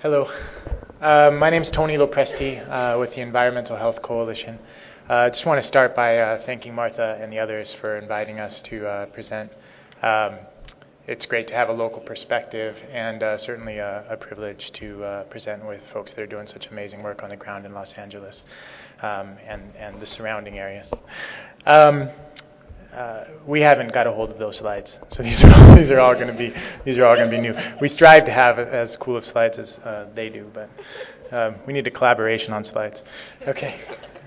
Hello. My name is Tony Lopresti with the Environmental Health Coalition. I just want to start by thanking Martha and the others for inviting us to present. It's great to have a local perspective and certainly a privilege to present with folks that are doing such amazing work on the ground in Los Angeles and the surrounding areas. We haven't got a hold of those slides, so these are all going to be new. We strive to have as cool of slides as they do, but we need a collaboration on slides. Okay.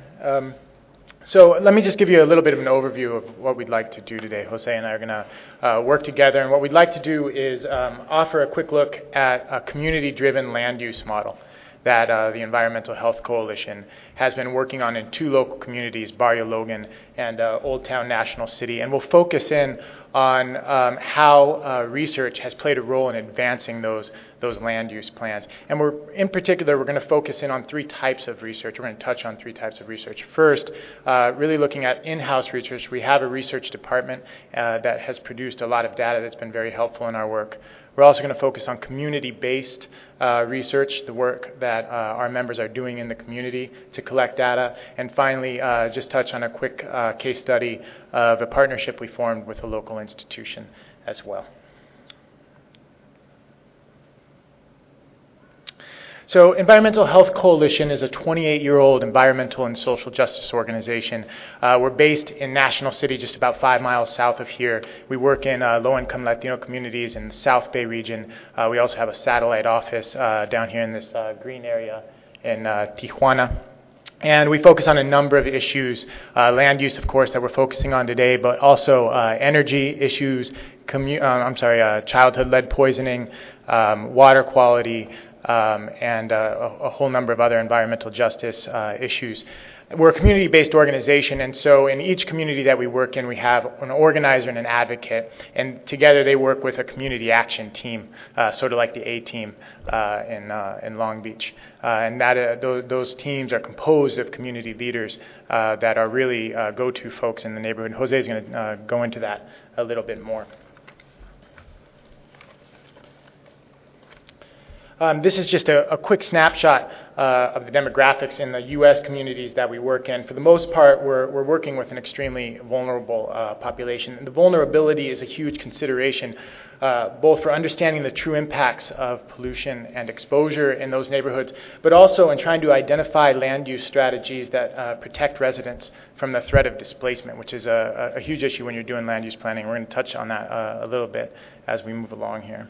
So let me just give you a little bit of an overview of what we'd like to do today. Jose and I are going to work together, and what we'd like to do is offer a quick look at a community-driven land use model that the Environmental Health Coalition has been working on in two local communities, Barrio Logan and Old Town National City. And we'll focus in on how research has played a role in advancing those land use plans. And in particular, we're going to focus in on three types of research. We're going to touch on three types of research. First, really looking at in-house research. We have a research department that has produced a lot of data that's been very helpful in our work. We're also going to focus on community-based research, the work that our members are doing in the community to collect data. And finally, just touch on a quick case study of a partnership we formed with a local institution as well. So Environmental Health Coalition is a 28-year-old environmental and social justice organization. We're based in National City, just about 5 miles south of here. We work in low-income Latino communities in the South Bay region. We also have a satellite office down here in this green area in Tijuana. And we focus on a number of issues, land use, of course, that we're focusing on today, but also energy issues, childhood lead poisoning, water quality, and a whole number of other environmental justice issues. We're a community-based organization, and so in each community that we work in, we have an organizer and an advocate, and together they work with a community action team, sort of like the A-team in Long Beach. And those teams are composed of community leaders that are really go-to folks in the neighborhood. Jose is going to go into that a little bit more. This is just a quick snapshot of the demographics in the U.S. communities that we work in. For the most part, we're working with an extremely vulnerable population. And the vulnerability is a huge consideration, both for understanding the true impacts of pollution and exposure in those neighborhoods, but also in trying to identify land use strategies that protect residents from the threat of displacement, which is a huge issue when you're doing land use planning. We're going to touch on that a little bit as we move along here.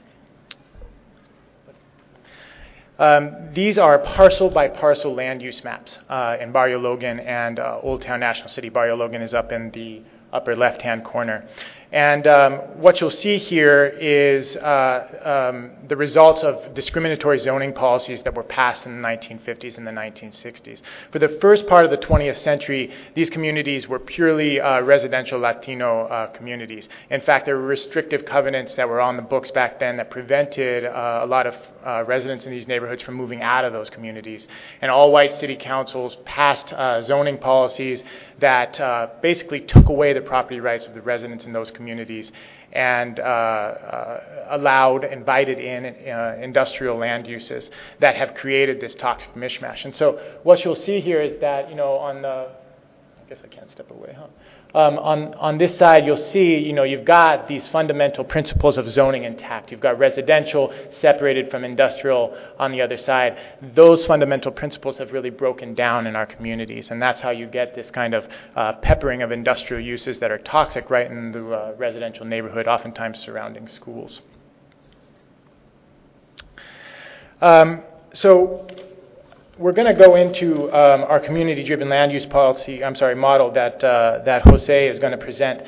These are parcel-by-parcel land use maps in Barrio Logan and Old Town National City. Barrio Logan is up in the upper left-hand corner. And what you'll see here is the results of discriminatory zoning policies that were passed in the 1950s and the 1960s. For the first part of the 20th century, these communities were purely residential Latino communities. In fact, there were restrictive covenants that were on the books back then that prevented a lot of residents in these neighborhoods from moving out of those communities. And all white city councils passed zoning policies that basically took away the property rights of the residents in those communities and invited in industrial land uses that have created this toxic mishmash. And so what you'll see here is that, I guess I can't step away, huh? On this side, you'll see, you've got these fundamental principles of zoning intact. You've got residential separated from industrial on the other side. Those fundamental principles have really broken down in our communities, and that's how you get this kind of peppering of industrial uses that are toxic right in the residential neighborhood, oftentimes surrounding schools. So we're going to go into our community-driven land use model that Jose is going to present.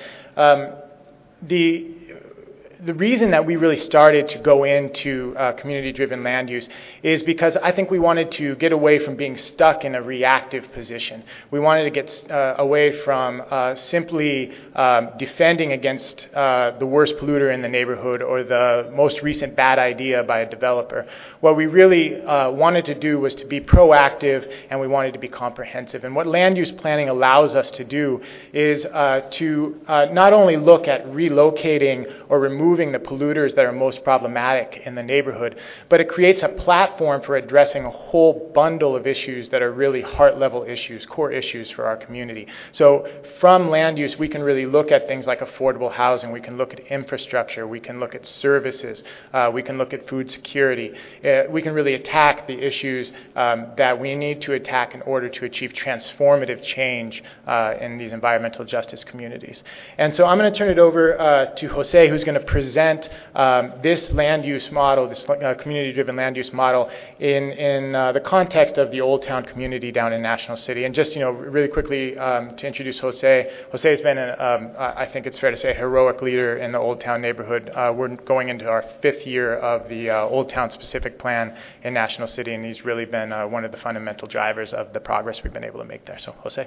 The reason that we really started to go into community-driven land use is because I think we wanted to get away from being stuck in a reactive position. We wanted to get away from simply defending against the worst polluter in the neighborhood or the most recent bad idea by a developer. What we really wanted to do was to be proactive, and we wanted to be comprehensive. And what land use planning allows us to do is to not only look at relocating or removing removing the polluters that are most problematic in the neighborhood, but it creates a platform for addressing a whole bundle of issues that are really heart-level issues, core issues for our community. So from land use, we can really look at things like affordable housing, we can look at infrastructure, we can look at services, we can look at food security. We can really attack the issues that we need to attack in order to achieve transformative change in these environmental justice communities. And so I'm going to turn it over to Jose, who's going to present this land use model, this community-driven land use model in the context of the Old Town community down in National City. And just, really quickly to introduce Jose. Jose has been, I think it's fair to say, a heroic leader in the Old Town neighborhood. We're going into our 5th year of the Old Town specific plan in National City, and he's really been one of the fundamental drivers of the progress we've been able to make there. So, Jose.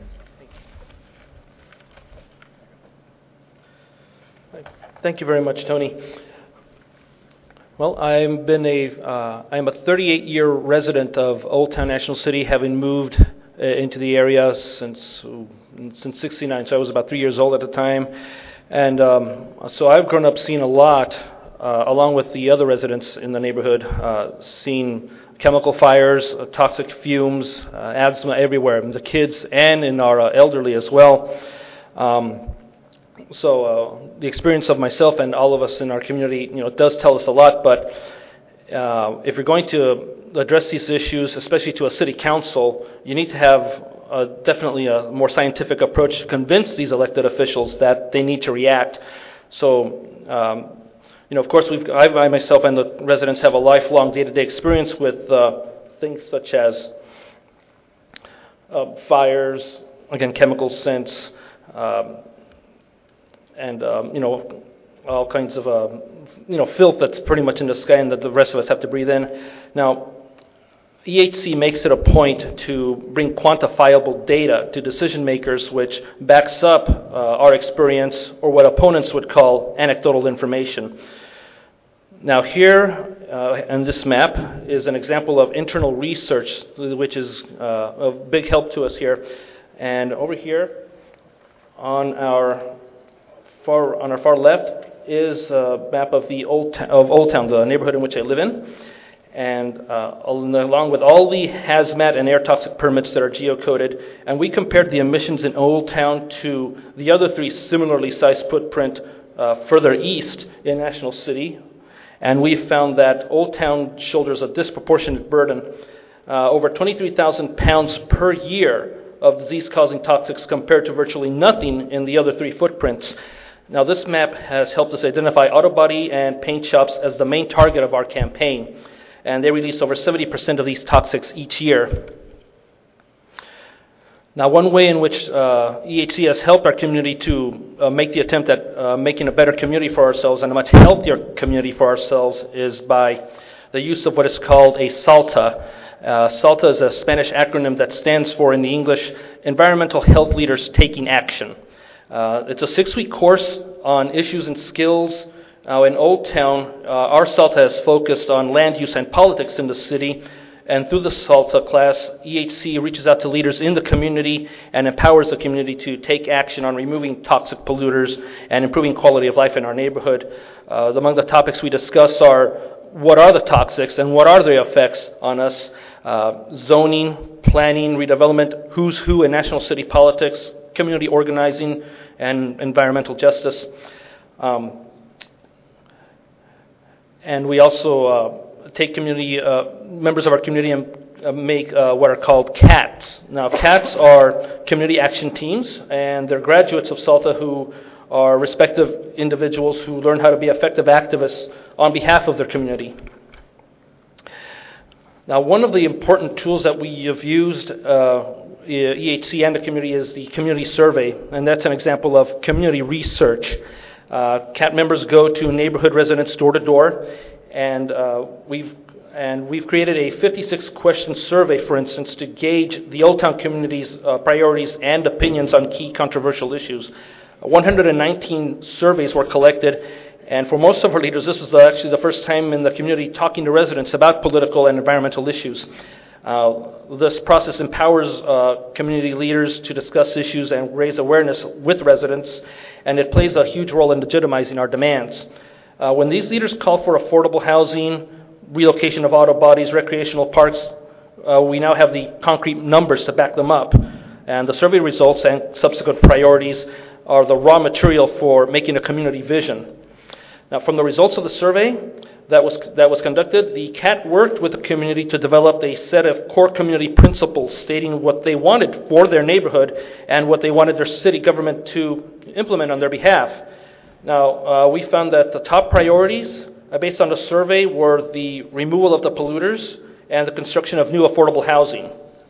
Thank you very much, Tony. Well, I'm a 38-year resident of Old Town National City, having moved into the area since '69. So I was about 3 years old at the time, and so I've grown up seeing a lot, along with the other residents in the neighborhood, seeing chemical fires, toxic fumes, asthma everywhere, in the kids and in our elderly as well. So the experience of myself and all of us in our community, does tell us a lot. But if you're going to address these issues, especially to a city council, you need to have definitely a more scientific approach to convince these elected officials that they need to react. So, of course, I myself and the residents have a lifelong day-to-day experience with things such as fires, again, chemical scents, and all kinds of filth that's pretty much in the sky and that the rest of us have to breathe in. Now, EHC makes it a point to bring quantifiable data to decision makers, which backs up our experience, or what opponents would call anecdotal information. Now here, on this map, is an example of internal research, which is of big help to us here. And over here, on our far left, is a map of Old Town, the neighborhood in which I live in. And along with all the hazmat and air toxic permits that are geocoded, and we compared the emissions in Old Town to the other 3 similarly sized footprint further east in National City, and we found that Old Town shoulders a disproportionate burden, over 23,000 pounds per year of disease-causing toxics compared to virtually nothing in the other 3 footprints. Now, this map has helped us identify auto body and paint shops as the main target of our campaign, and they release over 70% of these toxics each year. Now, one way in which EHC has helped our community to make the attempt at making a better community for ourselves and a much healthier community for ourselves is by the use of what is called a SALTA. SALTA is a Spanish acronym that stands for, in the English, Environmental Health Leaders Taking Action. It's a 6-week course on issues and skills. In Old Town, our SALTA has focused on land use and politics in the city, and through the SALTA class, EHC reaches out to leaders in the community and empowers the community to take action on removing toxic polluters and improving quality of life in our neighborhood. Among the topics we discuss are, what are the toxics and what are their effects on us? Zoning, planning, redevelopment, who's who in national city politics, community organizing, and environmental justice. And we also take members of our community and make what are called CATs. Now, CATs are community action teams, and they're graduates of SALTA who are respective individuals who learn how to be effective activists on behalf of their community. Now, one of the important tools that we have used, EHC and the community, is the community survey, and that's an example of community research. CAT members go to neighborhood residents door to door, and we've created a 56-question survey, for instance, to gauge the Old Town community's priorities and opinions on key controversial issues. 119 surveys were collected, and for most of our leaders, this was actually the first time in the community talking to residents about political and environmental issues. This process empowers community leaders to discuss issues and raise awareness with residents, and it plays a huge role in legitimizing our demands. When these leaders call for affordable housing, relocation of auto bodies, recreational parks, we now have the concrete numbers to back them up. And the survey results and subsequent priorities are the raw material for making a community vision. Now, from the results of the survey that was conducted, the CAT worked with the community to develop a set of core community principles stating what they wanted for their neighborhood and what they wanted their city government to implement on their behalf. Now, we found that the top priorities based on the survey were the removal of the polluters and the construction of new affordable housing.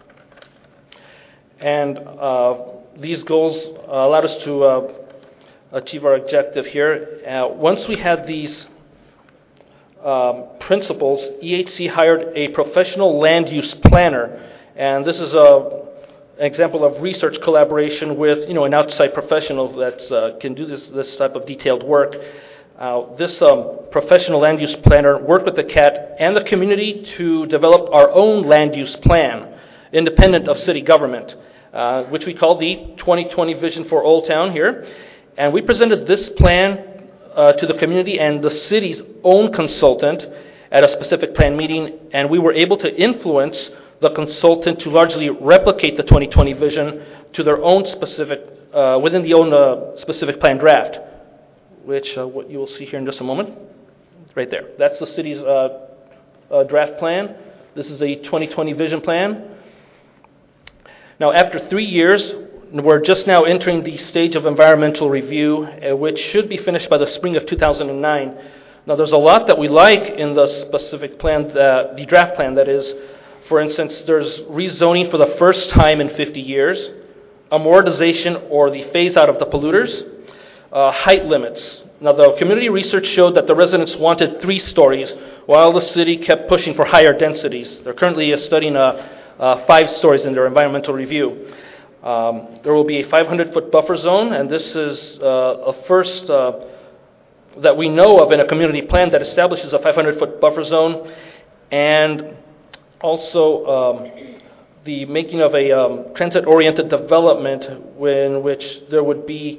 And these goals allowed us to achieve our objective here. Once we had these principles, EHC hired a professional land use planner, and this is an example of research collaboration with an outside professional that can do this type of detailed work. This professional land use planner worked with the CAT and the community to develop our own land use plan, independent of city government, which we call the 2020 Vision for Old Town here. And we presented this plan to the community and the city's own consultant at a specific plan meeting, and we were able to influence the consultant to largely replicate the 2020 vision to their own specific, within the own specific plan draft, which what you will see here in just a moment. Right there. That's the city's draft plan. This is the 2020 vision plan. Now, after 3 years, we're just now entering the stage of environmental review, which should be finished by the spring of 2009. Now, there's a lot that we like in the specific plan, the draft plan, that is. For instance, there's rezoning for the first time in 50 years, amortization or the phase out of the polluters, height limits. Now, the community research showed that the residents wanted 3 stories, while the city kept pushing for higher densities. They're currently studying 5 stories in their environmental review. There will be a 500-foot buffer zone, and this is a first that we know of in a community plan that establishes a 500-foot buffer zone, and also the making of a transit-oriented development in which there would be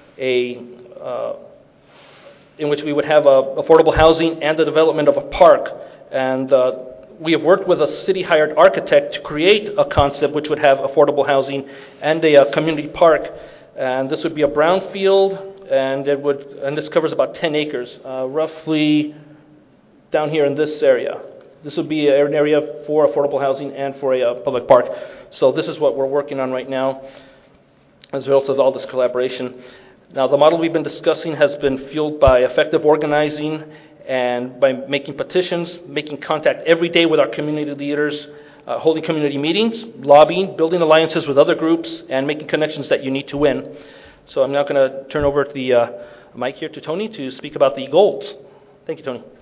in which we would have affordable housing and the development of a park. And we have worked with a city-hired architect to create a concept which would have affordable housing and a community park. And this would be a brownfield, and this covers about 10 acres, roughly down here in this area. This would be an area for affordable housing and for a public park. So this is what we're working on right now as a result of all this collaboration. Now, the model we've been discussing has been fueled by effective organizing and by making petitions, making contact every day with our community leaders, holding community meetings, lobbying, building alliances with other groups, and making connections that you need to win. So I'm now going to turn over the mic here to Tony to speak about the goals. Thank you, Tony.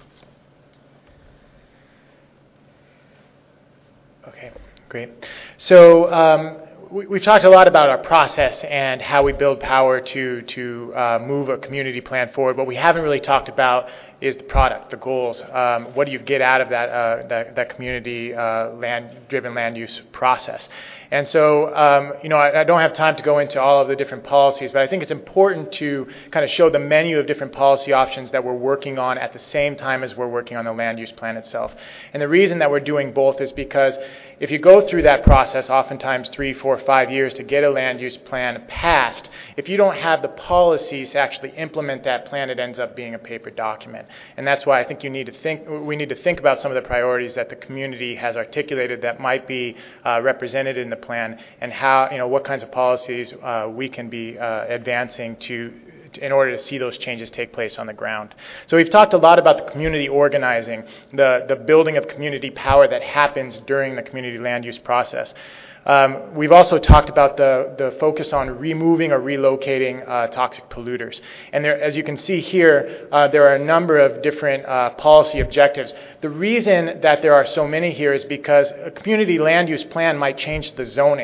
Okay, great. So we've talked a lot about our process and how we build power to move a community plan forward. What we haven't really talked about is the product, the goals. What do you get out of that community driven land use process? And so, I don't have time to go into all of the different policies, but I think it's important to kind of show the menu of different policy options that we're working on at the same time as we're working on the land use plan itself. And the reason that we're doing both is because if you go through that process, oftentimes 3, 4, 5 years to get a land use plan passed, if you don't have the policies to actually implement that plan, it ends up being a paper document. And that's why I think we need to think about some of the priorities that the community has articulated that might be represented in the plan, and how, what kinds of policies we can be advancing in order to see those changes take place on the ground. So we've talked a lot about the community organizing, the building of community power that happens during the community land use process. We've also talked about the focus on removing or relocating toxic polluters. And there, as you can see here, there are a number of different policy objectives. The reason that there are so many here is because a community land use plan might change the zoning,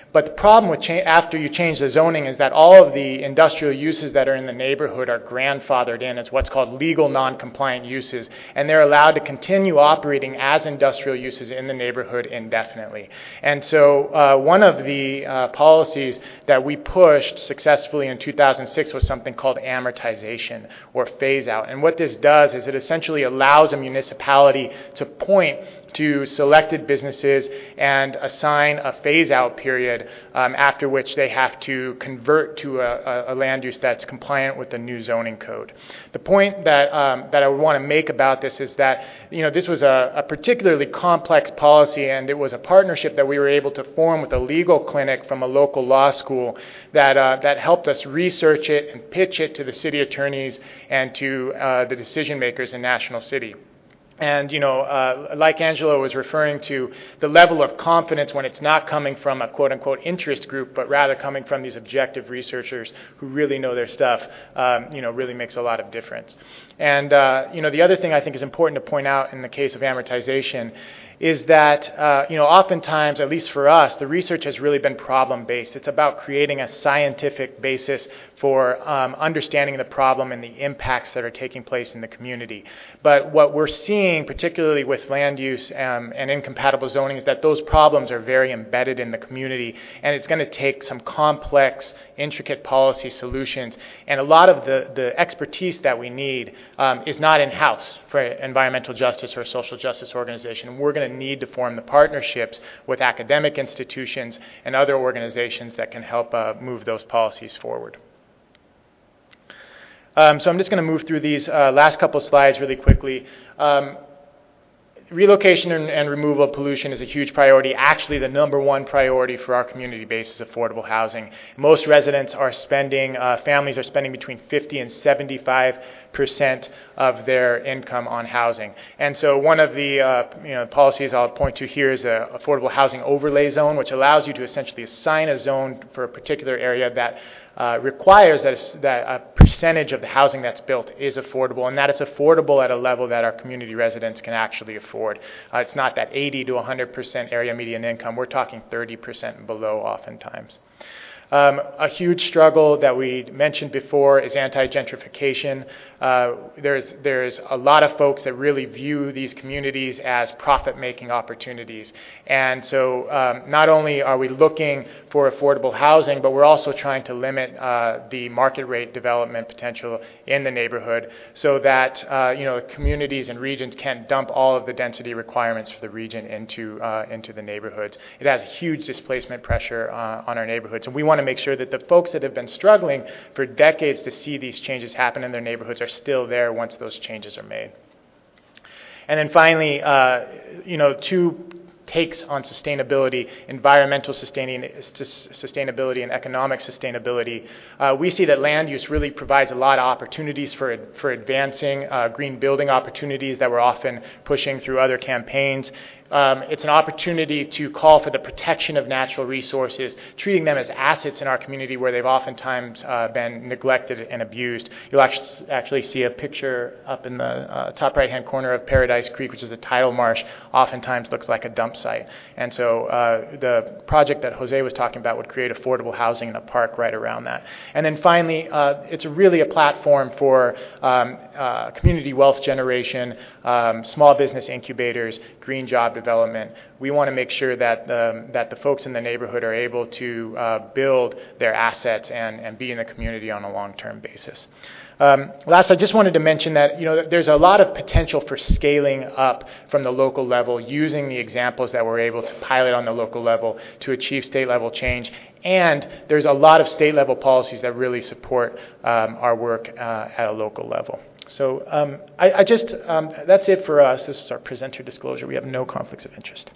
But the problem with after you change the zoning is that all of the industrial uses that are in the neighborhood are grandfathered in as what's called legal non-compliant uses, and they're allowed to continue operating as industrial uses in the neighborhood indefinitely. And so one of the policies that we pushed successfully in 2006 was something called amortization or phase out. And what this does is it essentially allows a municipality to point to selected businesses and assign a phase-out period after which they have to convert to a land use that's compliant with the new zoning code. The point that I would want to make about this is that this was a particularly complex policy, and it was a partnership that we were able to form with a legal clinic from a local law school that helped us research it and pitch it to the city attorneys and to the decision makers in National City. And, like Angelo was referring to, the level of confidence when it's not coming from a quote-unquote interest group, but rather coming from these objective researchers who really know their stuff, really makes a lot of difference. And, the other thing I think is important to point out in the case of amortization is that, oftentimes, at least for us, the research has really been problem-based. It's about creating a scientific basis for understanding the problem and the impacts that are taking place in the community. But what we're seeing, particularly with land use and incompatible zoning, is that those problems are very embedded in the community, and it's going to take some complex, intricate policy solutions. And a lot of the expertise that we need is not in-house for environmental justice or social justice organization. We're going to need to form the partnerships with academic institutions and other organizations that can help move those policies forward. So I'm just going to move through these last couple slides really quickly. Relocation and removal of pollution is a huge priority. Actually, the number one priority for our community base is affordable housing. Most residents are spending, families are spending between 50 and 75% of their income on housing. And so one of the policies I'll point to here is the affordable housing overlay zone, which allows you to essentially assign a zone for a particular area that requires that a percentage of the housing that's built is affordable, and that it's affordable at a level that our community residents can actually afford. It's not that 80 to 100% area median income. We're talking 30% and below oftentimes. A huge struggle that we mentioned before is anti-gentrification. There's a lot of folks that really view these communities as profit-making opportunities. And so not only are we looking for affordable housing, but we're also trying to limit the market rate development potential in the neighborhood so that communities and regions can't dump all of the density requirements for the region into the neighborhoods. It has huge displacement pressure on our neighborhoods, and we want to make sure that the folks that have been struggling for decades to see these changes happen in their neighborhoods are still there once those changes are made. And then finally, two takes on sustainability, environmental sustainability and economic sustainability. We see that land use really provides a lot of opportunities for advancing green building opportunities that we're often pushing through other campaigns. It's an opportunity to call for the protection of natural resources, treating them as assets in our community where they've oftentimes been neglected and abused. You'll actually see a picture up in the top right-hand corner of Paradise Creek, which is a tidal marsh, oftentimes looks like a dump site. And so the project that Jose was talking about would create affordable housing in a park right around that. And then finally, it's really a platform for community wealth generation, small business incubators, green job development. We want to make sure that the folks in the neighborhood are able to build their assets and be in the community on a long-term basis. Last, I just wanted to mention that there's a lot of potential for scaling up from the local level, using the examples that we're able to pilot on the local level to achieve state-level change. And there's a lot of state-level policies that really support our work at a local level. So that's it for us. This is our presenter disclosure. We have no conflicts of interest.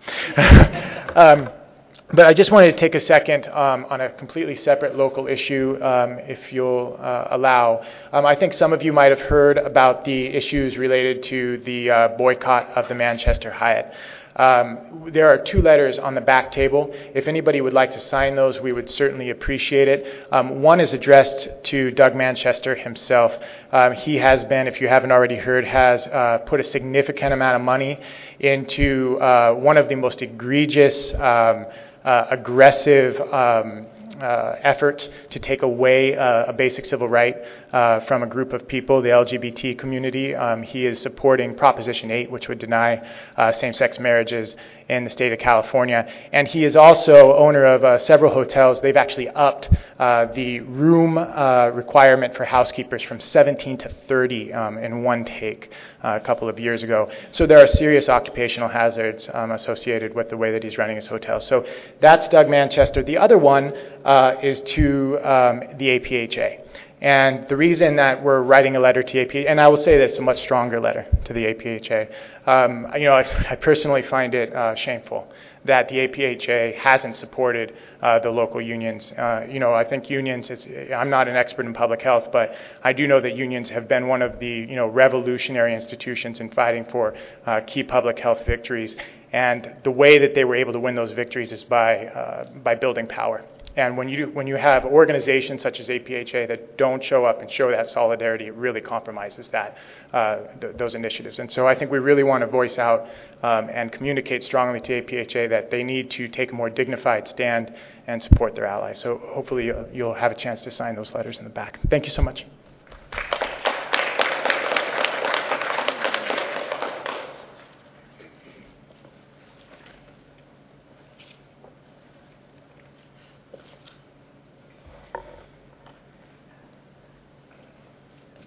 But I just wanted to take a second on a completely separate local issue, if you'll allow. I think some of you might have heard about the issues related to the boycott of the Manchester Hyatt. There are 2 letters on the back table. If anybody would like to sign those, we would certainly appreciate it. One is addressed to Doug Manchester himself. He has been, if you haven't already heard, has put a significant amount of money into one of the most egregious aggressive efforts to take away a basic civil right from a group of people, the LGBT community. He is supporting Proposition 8, which would deny same-sex marriages in the state of California. And he is also owner of several hotels. They've actually upped the room requirement for housekeepers from 17 to 30 in one take a couple of years ago. So there are serious occupational hazards associated with the way that he's running his hotel. So that's Doug Manchester. The other one is to the APHA. And the reason that we're writing a letter to the APHA, and I will say that it's a much stronger letter to the APHA, I personally find it shameful that the APHA hasn't supported the local unions. I think unions, I'm not an expert in public health, but I do know that unions have been one of the revolutionary institutions in fighting for key public health victories. And the way that they were able to win those victories is by building power. And when you have organizations such as APHA that don't show up and show that solidarity, it really compromises those initiatives. And so I think we really want to voice out and communicate strongly to APHA that they need to take a more dignified stand and support their allies. So hopefully you'll have a chance to sign those letters in the back. Thank you so much.